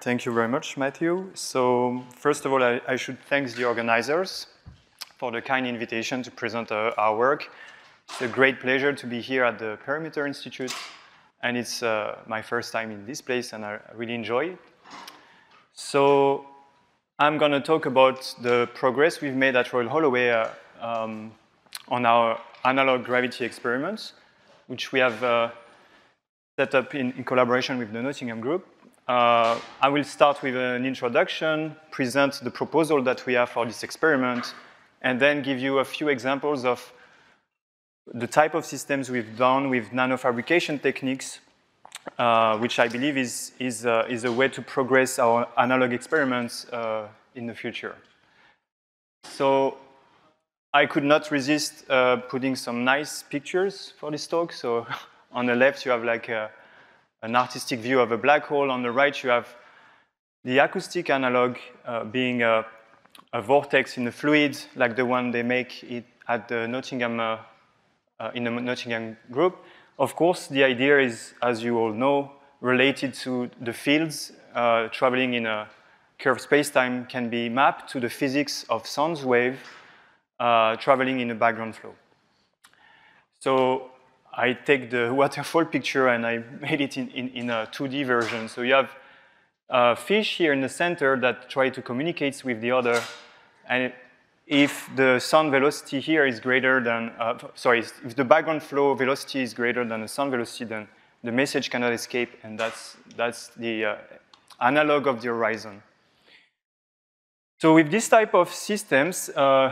Thank you very much, Matthew. So first of all, I should thank the organizers for the kind invitation to present our work. It's a great pleasure to be here at the Perimeter Institute, and it's my first time in this place, and I really enjoy it. So I'm going to talk about the progress we've made at Royal Holloway on our analog gravity experiments, which we have set up in collaboration with the Nottingham Group. I will start with an introduction, present the proposal that we have for this experiment, and then give you a few examples of the type of systems we've done with nanofabrication techniques, which I believe is a way to progress our analog experiments in the future. So I could not resist putting some nice pictures for this talk. So on the left, you have like an artistic view of a black hole. On the right, you have the acoustic analog being a vortex in a fluid, like the one they make it at the Nottingham, in the Nottingham Group. Of course, the idea is, as you all know, related to the fields traveling in a curved spacetime can be mapped to the physics of sound wave traveling in a background flow. So I take the waterfall picture and I made it in a 2D version. So you have a fish here in the center that try to communicate with the other. And if the sound velocity here is greater than, if the background flow velocity is greater than the sound velocity, then the message cannot escape, and that's the analog of the horizon. So with this type of systems,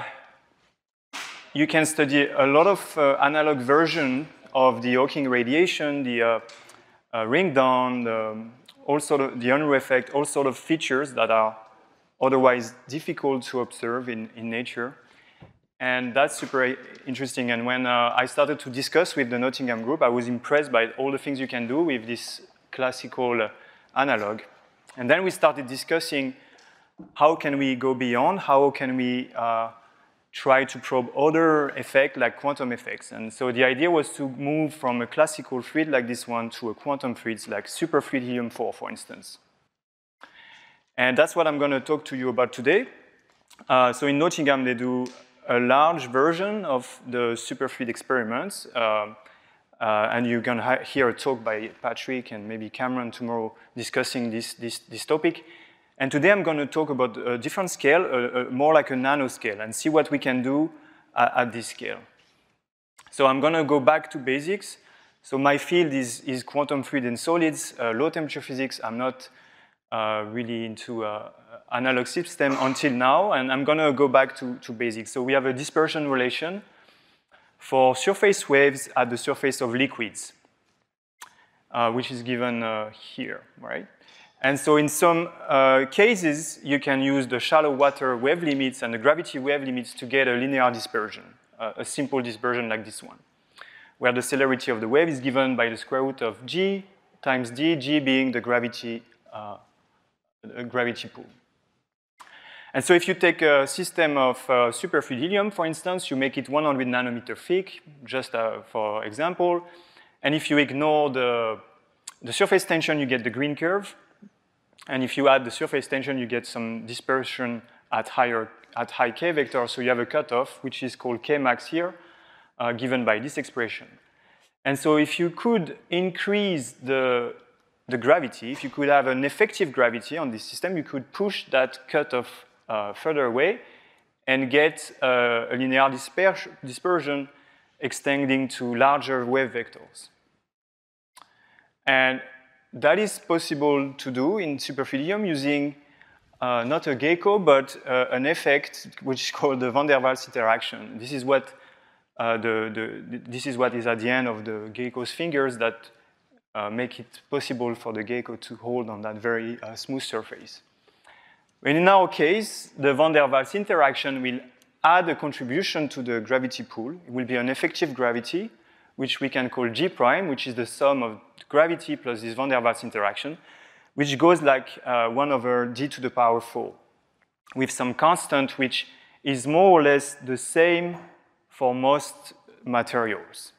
you can study a lot of analog version of the Hawking radiation, the ring down, the Unruh effect, all sort of features that are otherwise difficult to observe in nature. And that's super interesting. And when I started to discuss with the Nottingham Group, I was impressed by all the things you can do with this classical analog. And then we started discussing how can we go beyond, how can we try to probe other effects like quantum effects. And so the idea was to move from a classical fluid like this one to a quantum fluid like superfluid helium-4, for instance. And that's what I'm going to talk to you about today. So in Nottingham, they do a large version of the superfluid experiments. And you're going to hear a talk by Patrick and maybe Cameron tomorrow discussing this topic. And today I'm going to talk about a different scale, more like a nanoscale, and see what we can do at this scale. So I'm going to go back to basics. So my field is quantum fluid and solids, low temperature physics. I'm not really into analog system until now, and I'm going to go back to basics. So we have a dispersion relation for surface waves at the surface of liquids, which is given here, right? And so in some cases, you can use the shallow water wave limits and the gravity wave limits to get a linear dispersion, a simple dispersion like this one, where the celerity of the wave is given by the square root of g times d, g being the gravity pool. And so if you take a system of superfluid helium, for instance, you make it 100 nanometer thick, just for example. And if you ignore the surface tension, you get the green curve. And if you add the surface tension, you get some dispersion at high k vector. So you have a cutoff, which is called k max here, given by this expression. And so if you could increase the gravity, if you could have an effective gravity on this system, you could push that cutoff further away and get a linear dispersion extending to larger wave vectors. And that is possible to do in superfluid helium using not a gecko, but an effect which is called the van der Waals interaction. This is what this is what is at the end of the gecko's fingers that make it possible for the gecko to hold on that very smooth surface. And in our case, the van der Waals interaction will add a contribution to the gravity pool. It will be an effective gravity, which we can call G prime, which is the sum of gravity plus this van der Waals interaction, which goes like 1 over d to the power 4, with some constant which is more or less the same for most materials.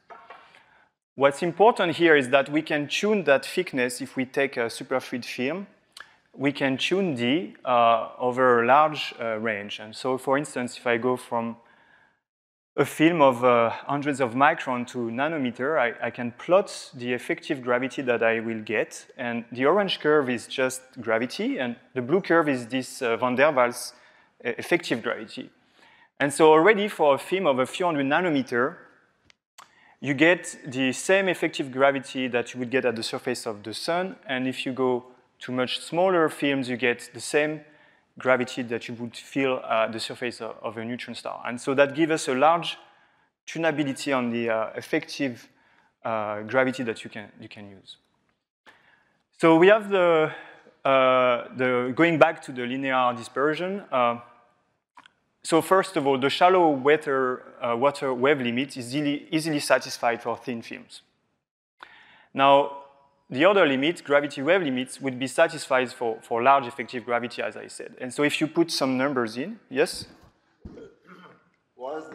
What's important here is that we can tune that thickness if we take a superfluid film we can tune D over a large range. And so, for instance, if I go from a film of hundreds of microns to nanometer, I can plot the effective gravity that I will get. And the orange curve is just gravity, and the blue curve is this van der Waals effective gravity. And so already for a film of a few hundred nanometer, you get the same effective gravity that you would get at the surface of the sun. And if you go to much smaller films, you get the same gravity that you would feel at the surface of a neutron star. And so that gives us a large tunability on the effective gravity that you can use. So we have the going back to the linear dispersion. So first of all, the shallow water wave limit is easily satisfied for thin films. Now, the other limit, gravity wave limits, would be satisfied for large effective gravity, as I said. And so if you put some numbers in, yes? Why is the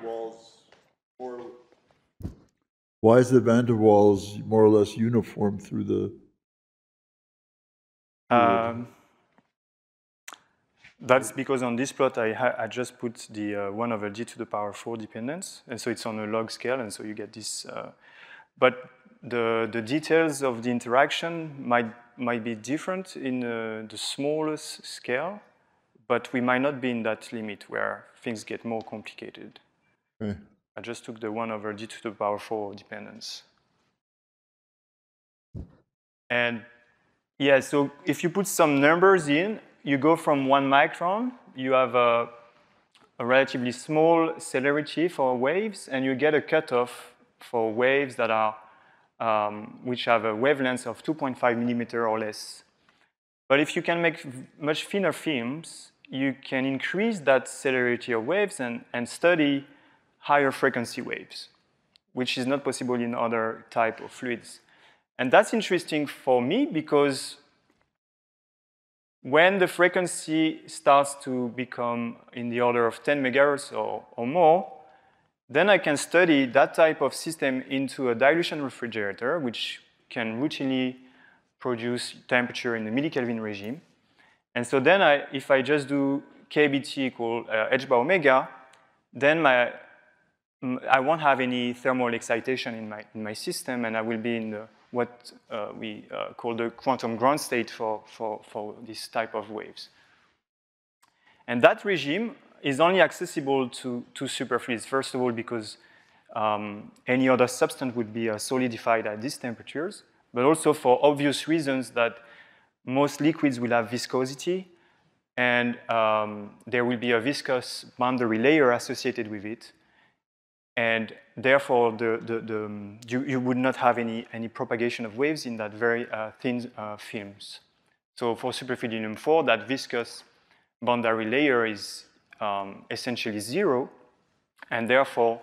van der Waals more or less uniform through the That's because on this plot, I just put the 1 over d to the power 4 dependence. And so it's on a log scale, and so you get this. But the details of the interaction might be different in the smallest scale, but we might not be in that limit where things get more complicated. Okay. I just took the 1 over d to the power 4 dependence. And yeah, so if you put some numbers in, you go from 1 micron, you have a relatively small celerity for waves, and you get a cutoff for waves that are which have a wavelength of 2.5 millimeter or less. But if you can make much thinner films, you can increase that celerity of waves and study higher frequency waves, which is not possible in other type of fluids. And that's interesting for me because when the frequency starts to become in the order of 10 megahertz or more, then I can study that type of system into a dilution refrigerator, which can routinely produce temperature in the millikelvin regime. And so then if I just do kBT equal h bar omega, then I won't have any thermal excitation in my system, and I will be in what we call the quantum ground state for this type of waves. And that regime is only accessible to superfluids, first of all, because any other substance would be solidified at these temperatures, but also for obvious reasons that most liquids will have viscosity, and there will be a viscous boundary layer associated with it. And therefore, you would not have any propagation of waves in that very thin films. So for superfluid helium-4, that viscous boundary layer is essentially 0, and therefore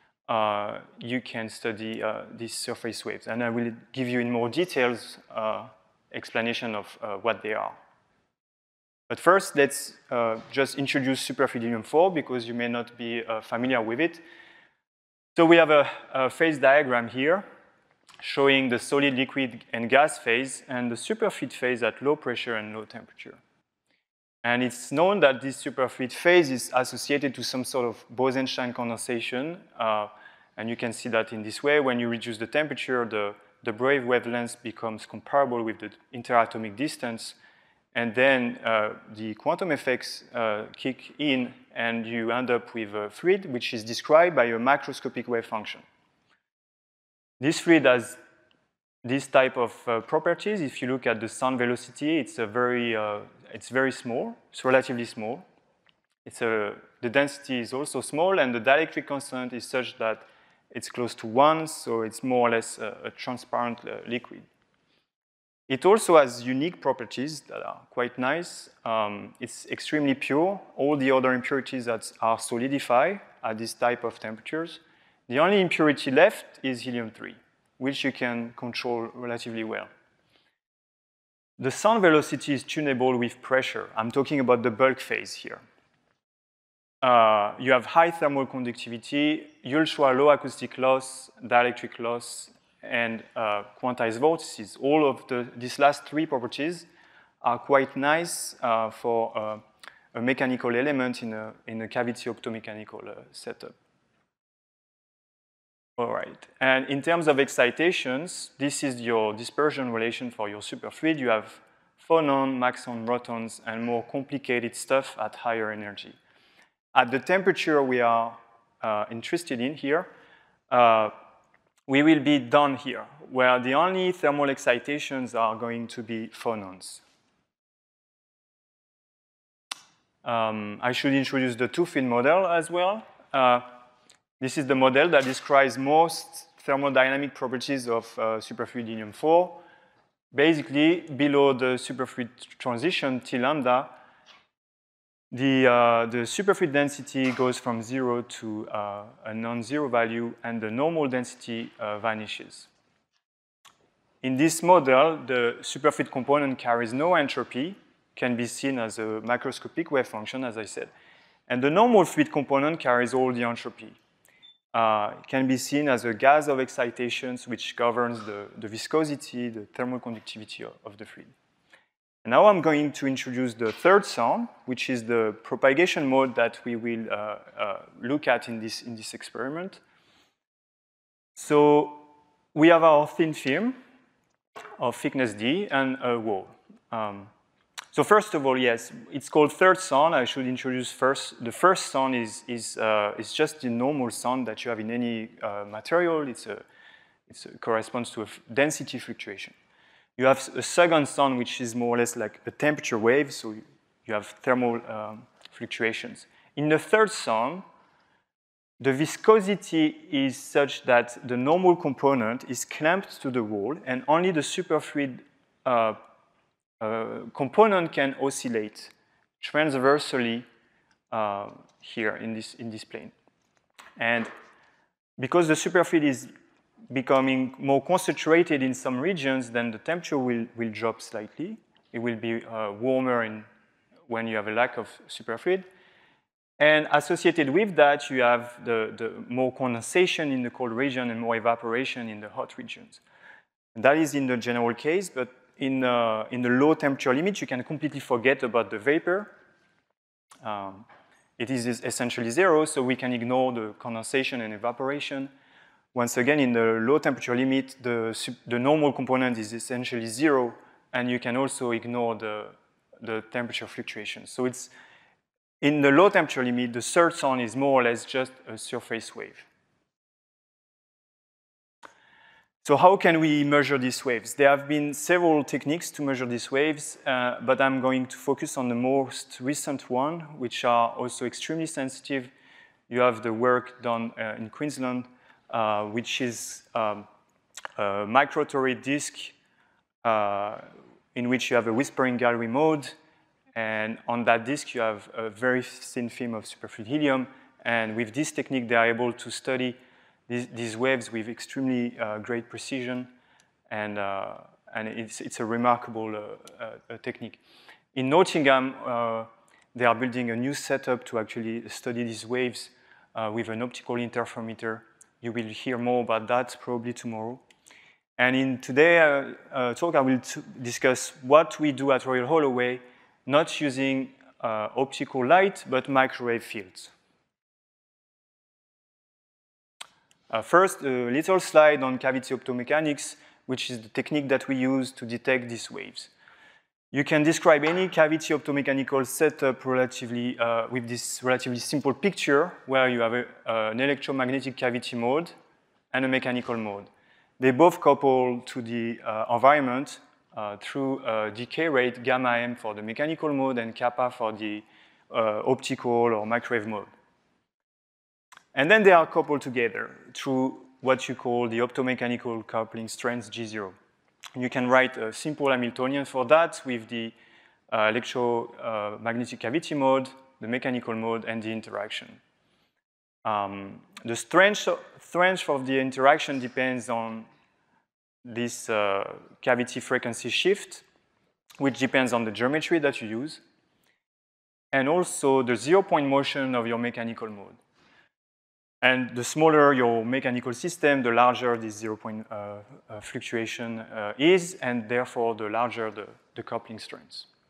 you can study these surface waves. And I will give you in more details explanation of what they are. But first, let's just introduce superfluid helium-4 because you may not be familiar with it. So we have a phase diagram here showing the solid, liquid, and gas phase and the superfluid phase at low pressure and low temperature. And it's known that this superfluid phase is associated to some sort of Bose-Einstein condensation. And you can see that in this way. When you reduce the temperature, the Bragg wavelength becomes comparable with the interatomic distance. And then the quantum effects kick in, and you end up with a fluid which is described by a macroscopic wave function. This fluid has this type of properties. If you look at the sound velocity, it's very small. It's relatively small. The density is also small, and the dielectric constant is such that it's close to 1, so it's more or less a transparent liquid. It also has unique properties that are quite nice. It's extremely pure. All the other impurities that are solidified at this type of temperatures. The only impurity left is helium-3, which you can control relatively well. The sound velocity is tunable with pressure. I'm talking about the bulk phase here. You have high thermal conductivity, ultra-low acoustic loss, dielectric loss, and quantized vortices. All of these last 3 properties are quite nice for a mechanical element in a cavity optomechanical setup. All right, and in terms of excitations, this is your dispersion relation for your superfluid. You have phonon, maxon, protons, and more complicated stuff at higher energy. At the temperature we are interested in here, we will be done here, where the only thermal excitations are going to be phonons. I should introduce the two-fin model as well. This is the model that describes most thermodynamic properties of superfluid helium-4. Basically, below the superfluid transition T lambda, the superfluid density goes from 0 to a non-zero value, and the normal density vanishes. In this model, the superfluid component carries no entropy, can be seen as a macroscopic wave function, as I said. And the normal fluid component carries all the entropy. It can be seen as a gas of excitations which governs the viscosity, the thermal conductivity of the fluid. And now I'm going to introduce the third sound, which is the propagation mode that we will look at in this experiment. So we have our thin film of thickness D and a wall. So first of all, yes, it's called third sound. I should introduce first. The first sound is just the normal sound that you have in any material. It corresponds to a density fluctuation. You have a second sound, which is more or less like a temperature wave, so you have thermal fluctuations. In the third sound, the viscosity is such that the normal component is clamped to the wall, and only the superfluid component can oscillate transversely here in this plane. And because the superfluid is becoming more concentrated in some regions, then the temperature will drop slightly. It will be warmer when you have a lack of superfluid. And associated with that, you have the more condensation in the cold region and more evaporation in the hot regions. And that is in the general case, but in the low temperature limit, you can completely forget about the vapor. It is essentially zero, so we can ignore the condensation and evaporation. Once again, in the low temperature limit, the normal component is essentially zero, and you can also ignore the temperature fluctuations. So it's in the low temperature limit, the third sound is more or less just a surface wave. So how can we measure these waves? There have been several techniques to measure these waves, but I'm going to focus on the most recent one, which are also extremely sensitive. You have the work done in Queensland, which is a microtoroid disk in which you have a whispering gallery mode, and on that disk you have a very thin film of superfluid helium, and with this technique they are able to study these waves with extremely great precision, and it's a remarkable technique. In Nottingham, they are building a new setup to actually study these waves with an optical interferometer. You will hear more about that probably tomorrow. And in today's talk, I will discuss what we do at Royal Holloway, not using optical light, but microwave fields. First, a little slide on cavity optomechanics, which is the technique that we use to detect these waves. You can describe any cavity optomechanical setup relatively, with this relatively simple picture where you have an electromagnetic cavity mode and a mechanical mode. They both couple to the environment through decay rate gamma m for the mechanical mode and kappa for the optical or microwave mode. And then they are coupled together through what you call the optomechanical coupling strength G0. You can write a simple Hamiltonian for that with the electromagnetic cavity mode, the mechanical mode, and the interaction. The strength of the interaction depends on this cavity frequency shift, which depends on the geometry that you use, and also the 0-point motion of your mechanical mode. And the smaller your mechanical system, the larger this 0-point fluctuation is, and therefore the larger the coupling strength.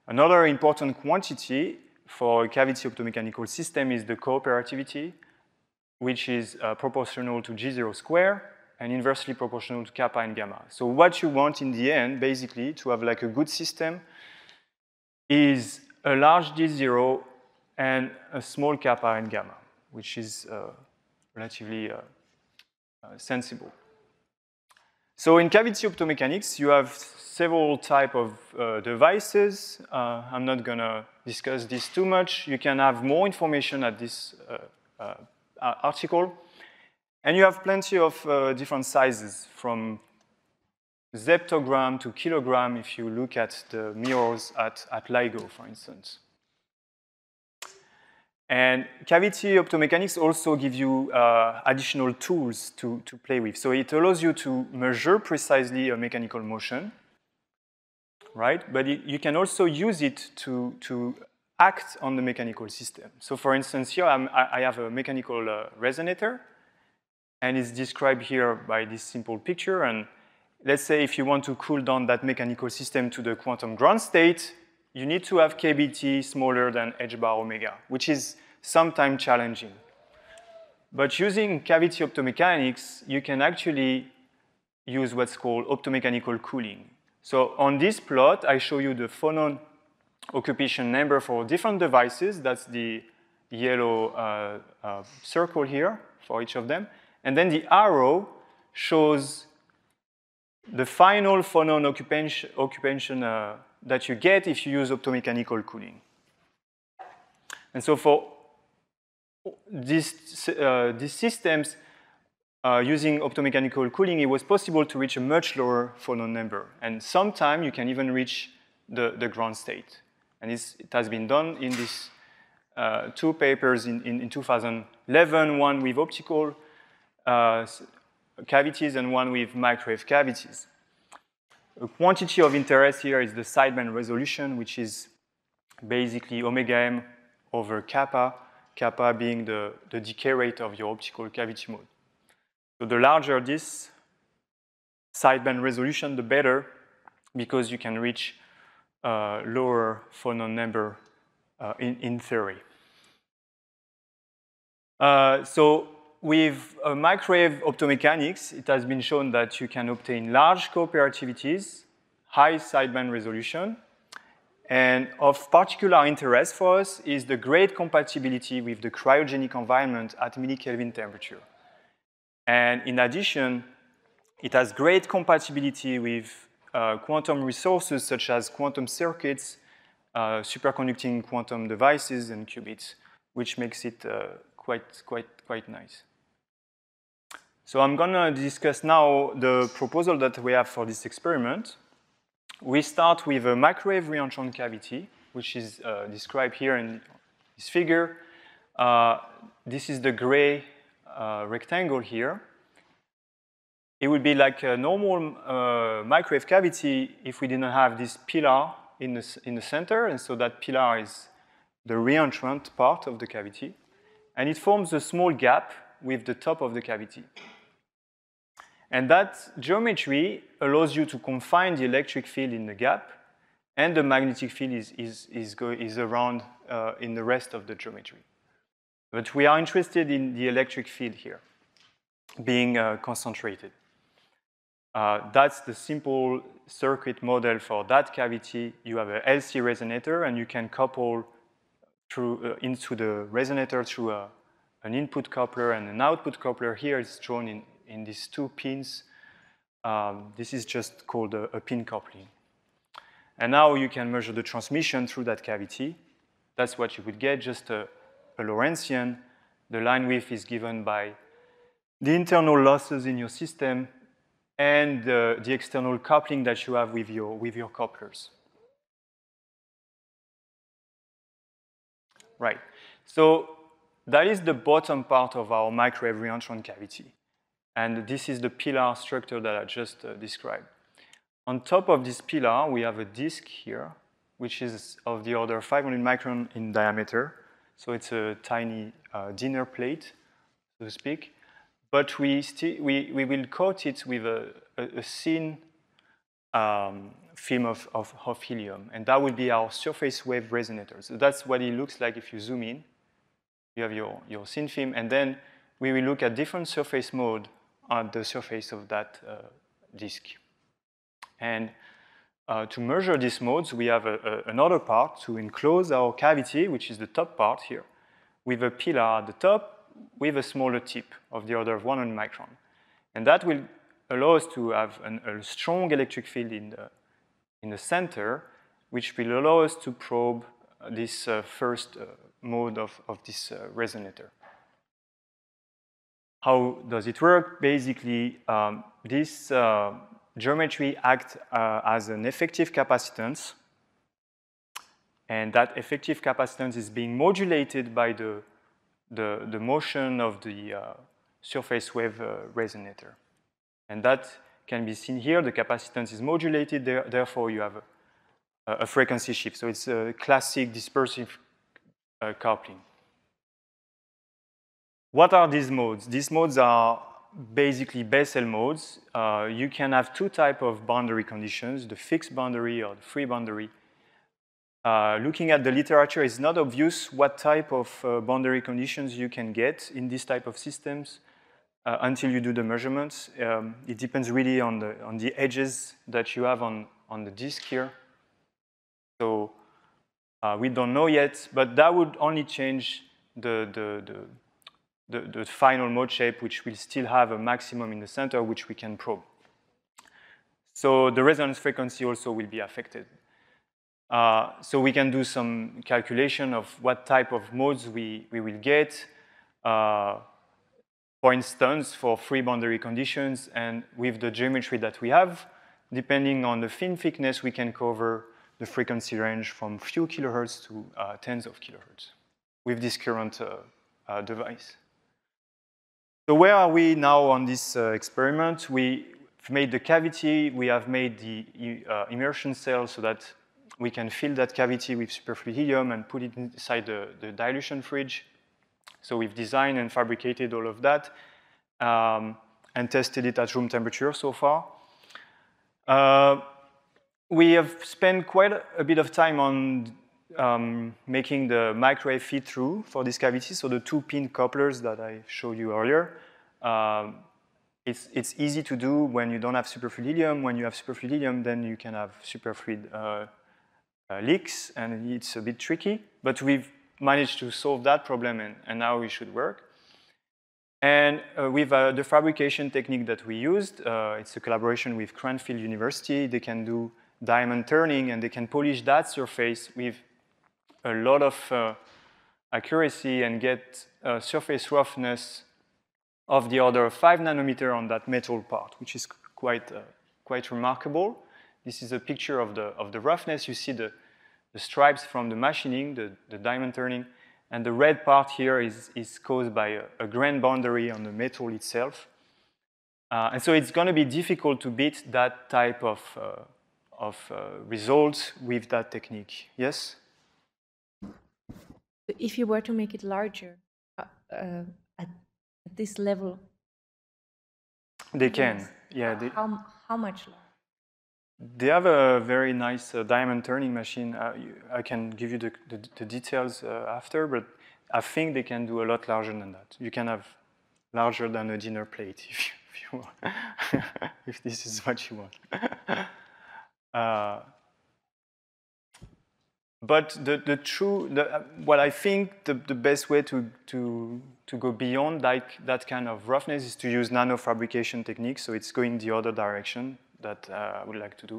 Another important quantity for a cavity optomechanical system is the cooperativity, which is proportional to G0 square and inversely proportional to kappa and gamma. So what you want in the end, basically, to have like a good system is a large G0 and a small kappa and gamma, which is relatively sensible. So in cavity optomechanics, you have several types of devices. I'm not going to discuss this too much. You can have more information at this article. And you have plenty of different sizes, from zeptogram to kilogram, if you look at the mirrors at LIGO, for instance. And cavity optomechanics also give you additional tools to play with. So it allows you to measure precisely a mechanical motion, right? But you can also use it to act on the mechanical system. So for instance, here I have a mechanical resonator, and it's described here by this simple picture. And let's say if you want to cool down that mechanical system to the quantum ground state, you need to have KBT smaller than h bar omega, which is sometimes challenging. But using cavity optomechanics, you can actually use what's called optomechanical cooling. So on this plot, I show you the phonon occupation number for different devices. That's the yellow circle here for each of them. And then the arrow shows the final phonon occupation that you get if you use optomechanical cooling. And so for these systems, using optomechanical cooling, it was possible to reach a much lower phonon number. And sometimes you can even reach the ground state. And it has been done in these two papers in 2011, one with optical cavities and one with microwave cavities. A quantity of interest here is the sideband resolution, which is basically omega m over kappa, kappa being the decay rate of your optical cavity mode. So the larger this sideband resolution, the better, because you can reach lower phonon number in theory. So with microwave optomechanics, it has been shown that you can obtain large cooperativities, high sideband resolution, and of particular interest for us is the great compatibility with the cryogenic environment at millikelvin temperature. And in addition, it has great compatibility with quantum resources such as quantum circuits, superconducting quantum devices, and qubits, which makes it quite nice. So I'm going to discuss now the proposal that we have for this experiment. We start with a microwave reentrant cavity, which is described here in this figure. This is the gray rectangle here. It would be like a normal microwave cavity if we didn't have this pillar in the center, and so that pillar is the reentrant part of the cavity. And it forms a small gap with the top of the cavity. And that geometry allows you to confine the electric field in the gap, and the magnetic field is around in the rest of the geometry. But we are interested in the electric field here, being concentrated. That's the simple circuit model for that cavity. You have a LC resonator, and you can couple into the resonator through an input coupler and an output coupler. Here is drawn in these two pins. This is just called a pin coupling. And now you can measure the transmission through that cavity. That's what you would get, just a Lorentzian. The line width is given by the internal losses in your system and the external coupling that you have with your couplers. Right. So that is the bottom part of our microwave reentrant cavity. And this is the pillar structure that I just described. On top of this pillar, we have a disk here, which is of the order 500 micron in diameter. So it's a tiny dinner plate, so to speak. But we will coat it with a thin film of helium. And that would be our surface wave resonator. So that's what it looks like if you zoom in. You have your thin film, and then we will look at different surface mode on the surface of that disk. And to measure these modes, we have another part to enclose our cavity, which is the top part here, with a pillar at the top with a smaller tip of the order of 100 micron. And that will allow us to have a strong electric field in the center, which will allow us to probe this first mode of this resonator. How does it work? Basically, this geometry acts as an effective capacitance, and that effective capacitance is being modulated by the motion of the surface wave resonator. And that can be seen here. The capacitance is modulated, therefore you have a frequency shift. So it's a classic dispersive coupling. What are these modes? These modes are basically Bessel modes. You can have two types of boundary conditions, the fixed boundary or the free boundary. Looking at the literature, it's not obvious what type of boundary conditions you can get in this type of systems until you do the measurements. It depends really on the edges that you have on the disk here. So we don't know yet, but that would only change the final mode shape, which will still have a maximum in the center, which we can probe. So the resonance frequency also will be affected. So we can do some calculation of what type of modes we will get. For instance, for free boundary conditions and with the geometry that we have, depending on the fin thickness, we can cover the frequency range from few kilohertz to tens of kilohertz with this current device. So where are we now on this experiment? We've made the cavity, we have made the immersion cell so that we can fill that cavity with superfluid helium and put it inside the dilution fridge. So we've designed and fabricated all of that and tested it at room temperature so far. We have spent quite a bit of time on making the microwave feed-through for this cavity, so the two-pin couplers that I showed you earlier. It's easy to do when you don't have superfluid helium. When you have superfluid helium, then you can have superfluid leaks, and it's a bit tricky. But we've managed to solve that problem, and now it should work. And with the fabrication technique that we used, it's a collaboration with Cranfield University. They can do diamond turning, and they can polish that surface with a lot of accuracy and get surface roughness of the order of 5 nanometer on that metal part, which is quite remarkable. This is a picture of the roughness. You see the stripes from the machining, the diamond turning, and the red part here is caused by a grain boundary on the metal itself. And so it's going to be difficult to beat that type of results with that technique. Yes? If you were to make it larger at this level, they can. Yeah. How much larger? They have a very nice diamond turning machine. I can give you the details after, but I think they can do a lot larger than that. You can have larger than a dinner plate if you want, if this is what you want. But what I think the best way to go beyond that kind of roughness is to use nanofabrication techniques. So it's going the other direction that I would like to do.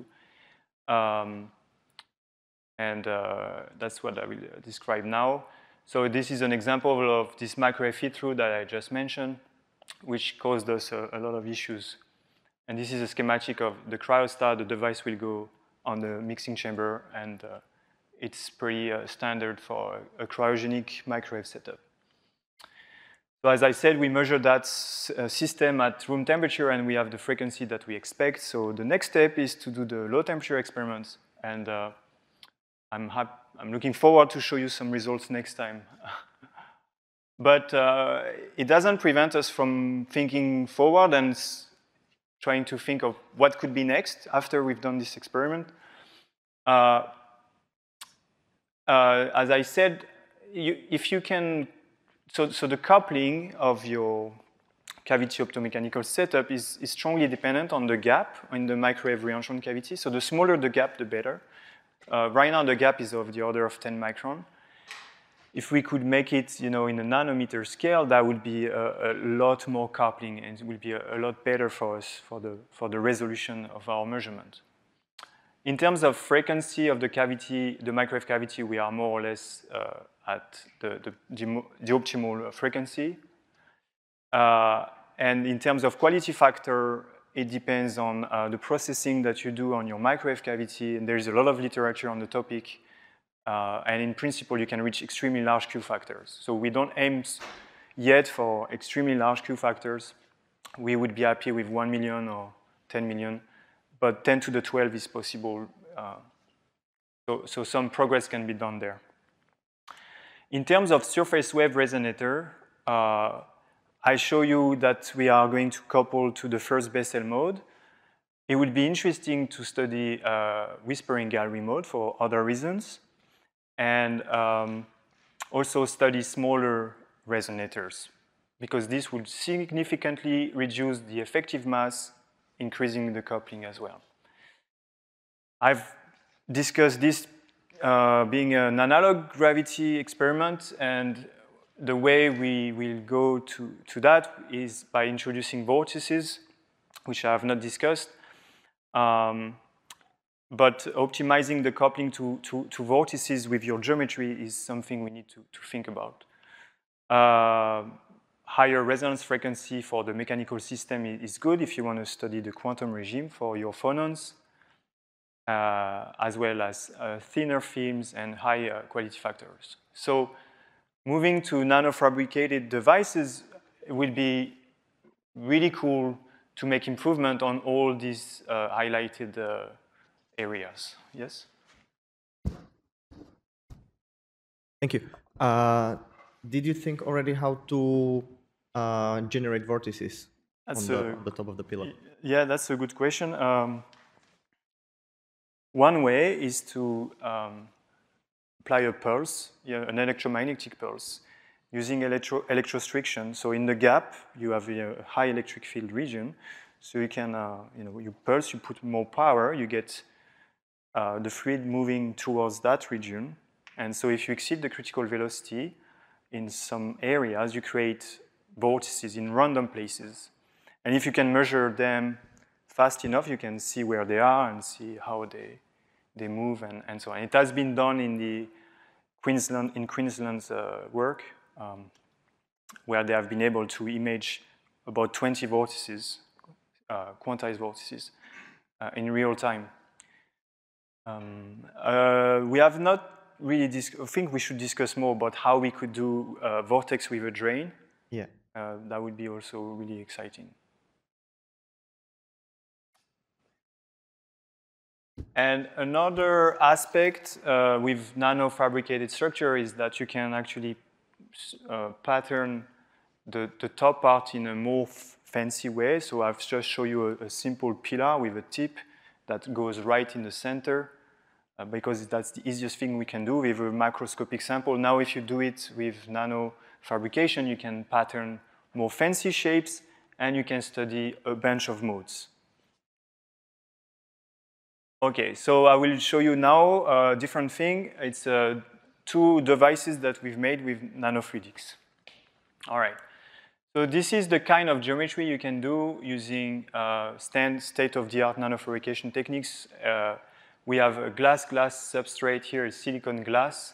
That's what I will describe now. So this is an example of this microwave feed-through that I just mentioned, which caused us a lot of issues. And this is a schematic of the cryostat. The device will go on the mixing chamber, and it's pretty standard for a cryogenic microwave setup. So as I said, we measure that system at room temperature, and we have the frequency that we expect. So the next step is to do the low temperature experiments, and I'm looking forward to show you some results next time. But it doesn't prevent us from thinking forward and trying to think of what could be next after we've done this experiment. As I said, if you can, so the coupling of your cavity optomechanical setup is strongly dependent on the gap in the microwave reentrant cavity. So the smaller the gap, the better. Right now, the gap is of the order of 10 micron. If we could make it, in a nanometer scale, that would be a lot more coupling, and it will be a lot better for us for the resolution of our measurement. In terms of frequency of the cavity, the microwave cavity, we are more or less at the optimal frequency. And in terms of quality factor, it depends on the processing that you do on your microwave cavity, and there is a lot of literature on the topic. And in principle, you can reach extremely large Q factors. So we don't aim yet for extremely large Q factors. We would be happy with 1 million or 10 million, but 10 to the 12 is possible. So some progress can be done there. In terms of surface wave resonator, I show you that we are going to couple to the first Bessel mode. It would be interesting to study whispering gallery mode for other reasons, and also study smaller resonators, because this would significantly reduce the effective mass, increasing the coupling as well. I've discussed this being an analog gravity experiment, and the way we will go to that is by introducing vortices, which I have not discussed. But optimizing the coupling to vortices with your geometry is something we need to think about. Higher resonance frequency for the mechanical system is good if you want to study the quantum regime for your phonons, as well as thinner films and high quality factors. So moving to nanofabricated devices will be really cool to make improvement on all these highlighted areas. Yes? Thank you. Did you think already how to generate vortices on the top of the pillar? Yeah, that's a good question. One way is to apply a pulse, an electromagnetic pulse, using electrostriction. So in the gap, you have a high electric field region. So you can, you pulse, you put more power, you get the fluid moving towards that region. And so if you exceed the critical velocity in some areas, you create vortices in random places. And if you can measure them fast enough, you can see where they are and see how they move and so on. It has been done in Queensland's work, where they have been able to image about 20 vortices, quantized vortices, in real time. We have not really I think we should discuss more about how we could do vortex with a drain. Yeah. That would be also really exciting. And another aspect with nanofabricated structure is that you can actually pattern the top part in a more fancy way. So I've just shown you a simple pillar with a tip that goes right in the center, because that's the easiest thing we can do with a macroscopic sample. Now, if you do it with nanofabrication, you can pattern more fancy shapes, and you can study a bunch of modes. Okay, so I will show you now a different thing. It's two devices that we've made with nanofluidics. All right. So this is the kind of geometry you can do using state-of-the-art nanofabrication techniques. We have a glass substrate here, is silicon glass.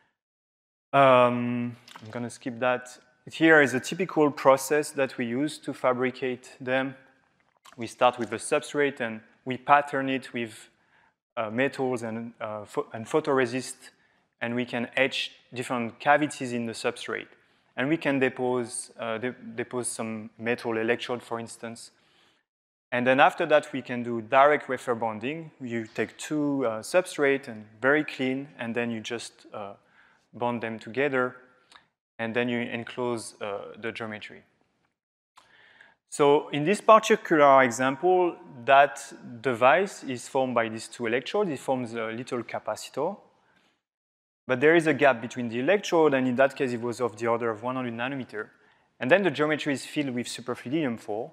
I'm going to skip that. Here is a typical process that we use to fabricate them. We start with a substrate, and we pattern it with metals and photoresist, and we can etch different cavities in the substrate. And we can depose some metal electrode, for instance. And then after that, we can do direct wafer bonding. You take two substrate and very clean, and then you just bond them together, and then you enclose the geometry. So in this particular example, that device is formed by these two electrodes. It forms a little capacitor. But there is a gap between the electrode, and in that case, it was of the order of 100 nanometer. And then the geometry is filled with superfluid helium-4.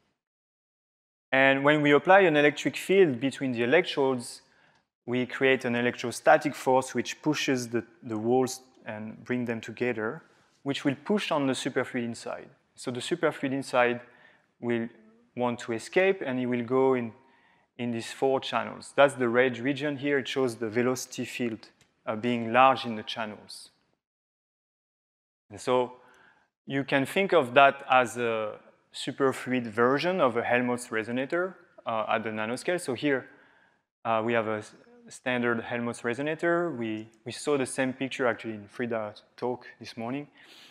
And when we apply an electric field between the electrodes, we create an electrostatic force which pushes the walls and bring them together, which will push on the superfluid inside. So the superfluid inside will want to escape, and it will go in these 4 channels. That's the red region here. It shows the velocity field being large in the channels. And so you can think of that as a superfluid version of a Helmholtz resonator at the nanoscale. So here we have a standard Helmholtz resonator. We saw the same picture actually in Frida's talk this morning.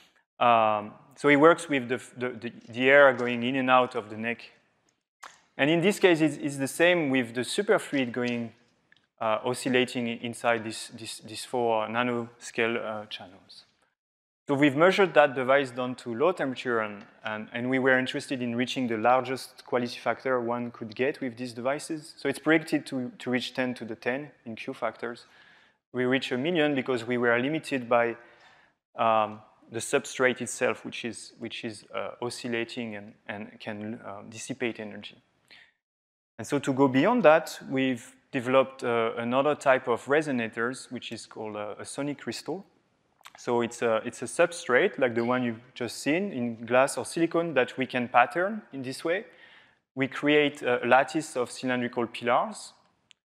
So it works with the air going in and out of the neck. And in this case, it's the same with the superfluid going oscillating inside these 4 nanoscale channels. So we've measured that device down to low temperature, and we were interested in reaching the largest quality factor one could get with these devices. So it's predicted to reach 10 to the 10 in Q factors. We reach 1 million because we were limited by the substrate itself, which is oscillating and can dissipate energy. And so to go beyond that, we've developed another type of resonators, which is called a sonic crystal. So it's a substrate, like the one you've just seen, in glass or silicon, that we can pattern in this way. We create a lattice of cylindrical pillars,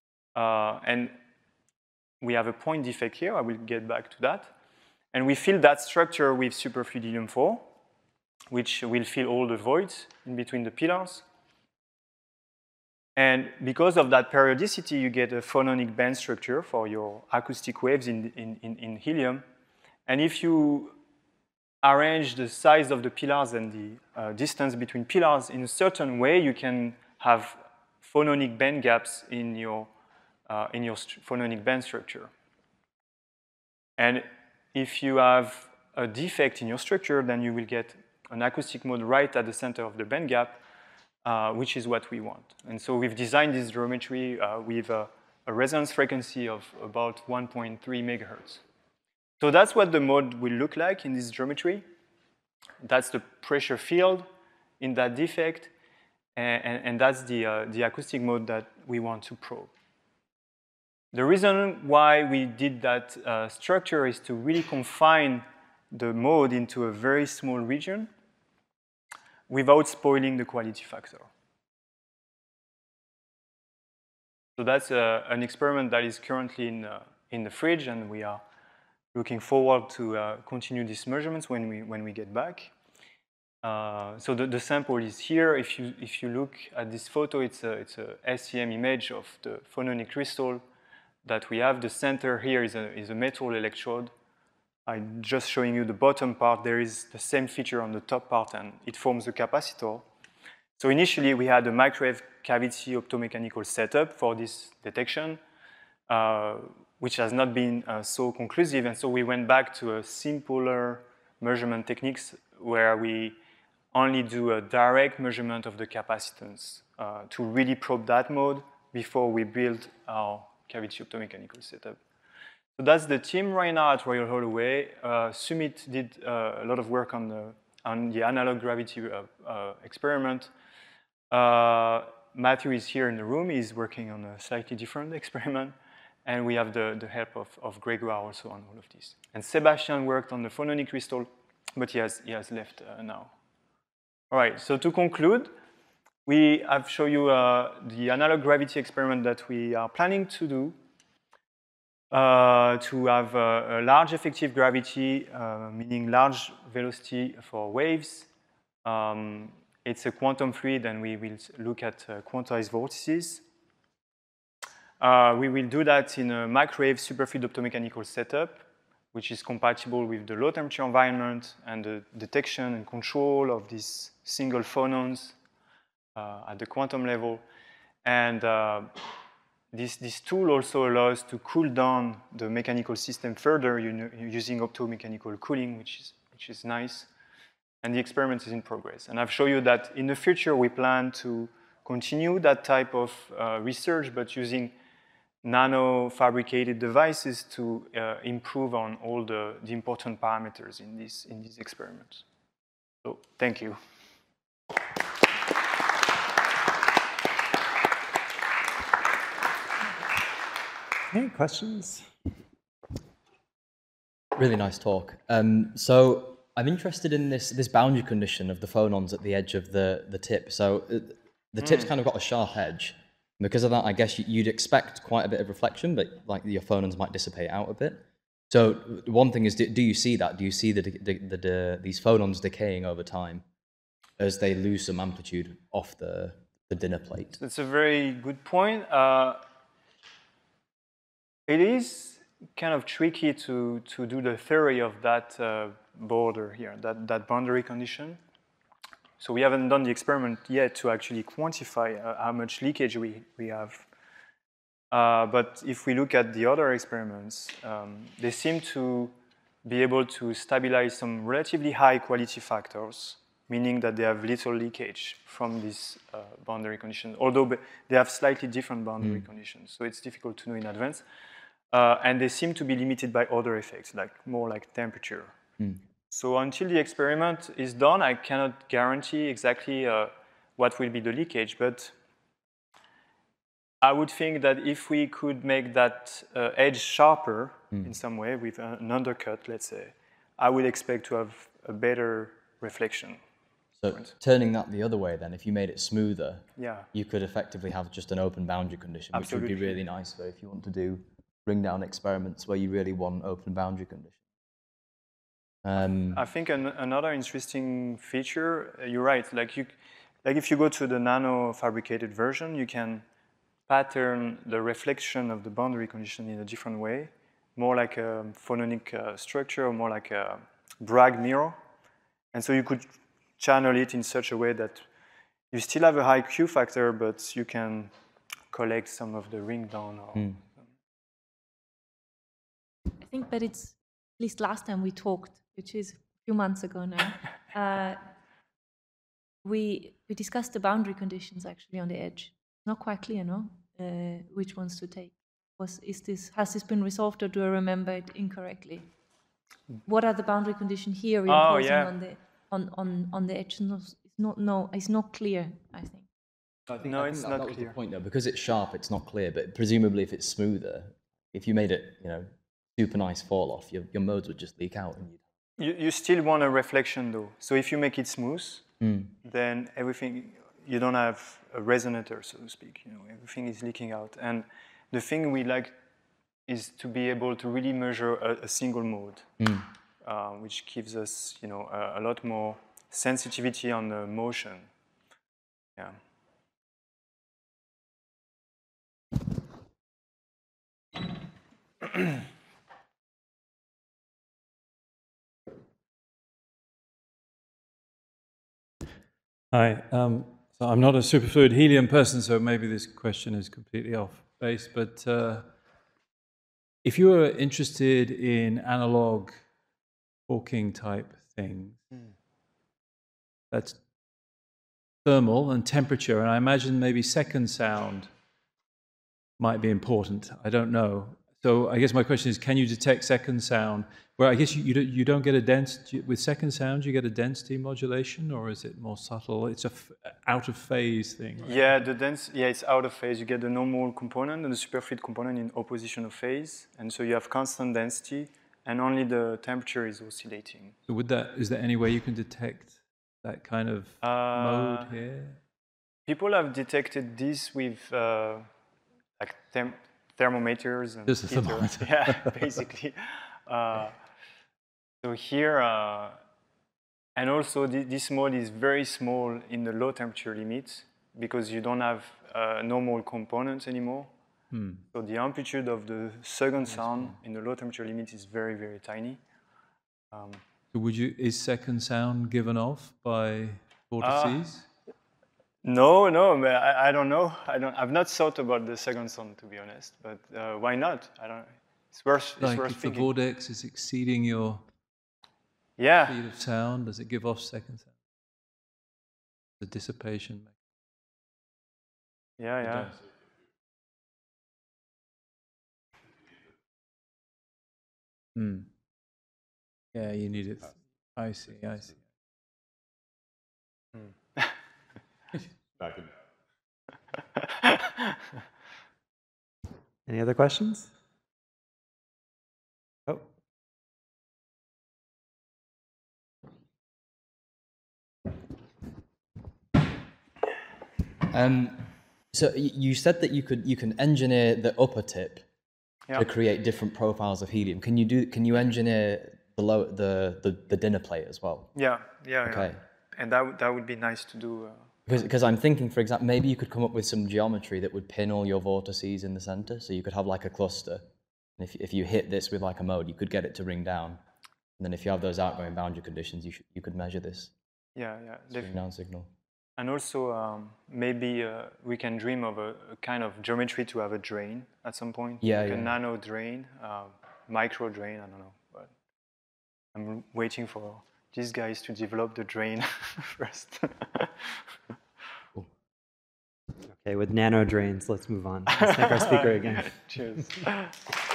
and we have a point defect here. I will get back to that. And we fill that structure with superfluid helium-4, which will fill all the voids in between the pillars. And because of that periodicity, you get a phononic band structure for your acoustic waves in helium. And if you arrange the size of the pillars and the distance between pillars in a certain way, you can have phononic band gaps in your phononic band structure. And if you have a defect in your structure, then you will get an acoustic mode right at the center of the band gap, which is what we want. And so we've designed this geometry with a resonance frequency of about 1.3 megahertz. So that's what the mode will look like in this geometry. That's the pressure field in that defect, and that's the acoustic mode that we want to probe. The reason why we did that structure is to really confine the mode into a very small region without spoiling the quality factor. So that's an experiment that is currently in the fridge, and we are looking forward to continue these measurements when we get back. So the sample is here. If you look at this photo, it's a SEM image of the phononic crystal that we have. The center here is a metal electrode. I'm just showing you the bottom part. There is the same feature on the top part, and it forms a capacitor. So initially, we had a microwave cavity optomechanical setup for this detection, which has not been so conclusive. And so we went back to a simpler measurement techniques where we only do a direct measurement of the capacitance to really probe that mode before we build our cavity optomechanical setup. So that's the team right now at Royal Holloway. Sumit did a lot of work on the analog gravity experiment. Matthew is here in the room. He's working on a slightly different experiment. And we have the help of Grégoire also on all of this. And Sebastian worked on the phononic crystal, but he has left now. All right, so to conclude, I've shown you the analog gravity experiment that we are planning to do to have a large effective gravity, meaning large velocity for waves. It's a quantum fluid, and we will look at quantized vortices. We will do that in a microwave superfluid optomechanical setup, which is compatible with the low temperature environment and the detection and control of these single phonons at the quantum level. And this tool also allows to cool down the mechanical system further using optomechanical cooling, which is nice. and the experiment is in progress. And I've shown you that in the future we plan to continue that type of research, but using nano-fabricated devices to improve on all the important parameters in these experiments. So thank you. Any questions? Really nice talk. So I'm interested in this boundary condition of the phonons at the edge of the tip. So the tip's kind of got a sharp edge. Because of that, I guess you'd expect quite a bit of reflection, but like your phonons might dissipate out a bit. So one thing is, do you see that? Do you see these phonons decaying over time as they lose some amplitude off the dinner plate? That's a very good point. It is kind of tricky to do the theory of that border here, that boundary condition. So we haven't done the experiment yet to actually quantify how much leakage we have. But if we look at the other experiments, they seem to be able to stabilize some relatively high quality factors, meaning that they have little leakage from this boundary condition, although they have slightly different boundary conditions, so it's difficult to know in advance. And they seem to be limited by other effects, more like temperature. So until the experiment is done, I cannot guarantee exactly what will be the leakage, but I would think that if we could make that edge sharper in some way with an undercut, let's say, I would expect to have a better reflection. So turning that the other way then, if you made it smoother, yeah, you could effectively have just an open boundary condition, which Absolutely. would be really nice for if you want to do bring down experiments where you really want open boundary conditions. I think another interesting feature, you're right, like if you go to the nano-fabricated version, you can pattern the reflection of the boundary condition in a different way, more like a phononic structure, or more like a Bragg mirror. And so you could channel it in such a way that you still have a high Q factor, but you can collect some of the ring down. I think that it's, at least last time we talked, which is a few months ago now, we discussed the boundary conditions actually on the edge. Not quite clear, no? Which ones to take. Has this been resolved, or do I remember it incorrectly? What are the boundary conditions here we're imposing on the edge? It's not clear, I think. I think it's not that was clear. the point though. Because it's sharp, it's not clear. But presumably, if it's smoother, if you made it, super nice fall off, your modes would just leak out. And you still want a reflection though. So if you make it smooth, then everything, you don't have a resonator, so to speak. Everything is leaking out. And the thing we like is to be able to really measure a single mode, which gives us, a lot more sensitivity on the motion. Yeah. Hi. So I'm not a superfluid helium person, so maybe this question is completely off base. But if you were interested in analog Hawking type things, that's thermal and temperature, and I imagine maybe second sound might be important. I don't know. So I guess my question is, can you detect second sound? Well, I guess you don't get a density with second sound. You get a density modulation, or is it more subtle? It's a out of phase thing. Right? Yeah, it's out of phase. You get the normal component and the superfluid component in opposition of phase, and so you have constant density, and only the temperature is oscillating. So is there any way you can detect that kind of mode here? People have detected this with thermometers and just a thermometer. Yeah, basically. So here, and also this mode is very small in the low temperature limit because you don't have normal components anymore. So the amplitude of the second sound in the low temperature limit is very, very tiny. So is second sound given off by vortices? No, I don't know. I've not thought about the second sound, to be honest. But why not? I don't. It's worth Like thinking. if the vortex is exceeding your Yeah. speed of sound? Does it give off second sound? The dissipation. Yeah, yeah. Hmm. Yeah, you need it. I see. I see. Any other questions? Oh. So you said that you can engineer the upper tip Yeah. to create different profiles of helium. Can you engineer the dinner plate as well? Yeah, yeah, Okay. yeah. And that would be nice to do. Because I'm thinking, for example, maybe you could come up with some geometry that would pin all your vortices in the center, so you could have like a cluster. And if you hit this with like a mode, you could get it to ring down. And then if you have those outgoing boundary conditions, you could measure this Yeah, yeah. ring down signal. And also, maybe we can dream of a kind of geometry to have a drain at some point. Yeah, like yeah. a nano drain, micro drain, I don't know. But I'm waiting for these guys to develop the drain first. Okay, with nano drains, let's move on. Let's thank our speaker again. Cheers.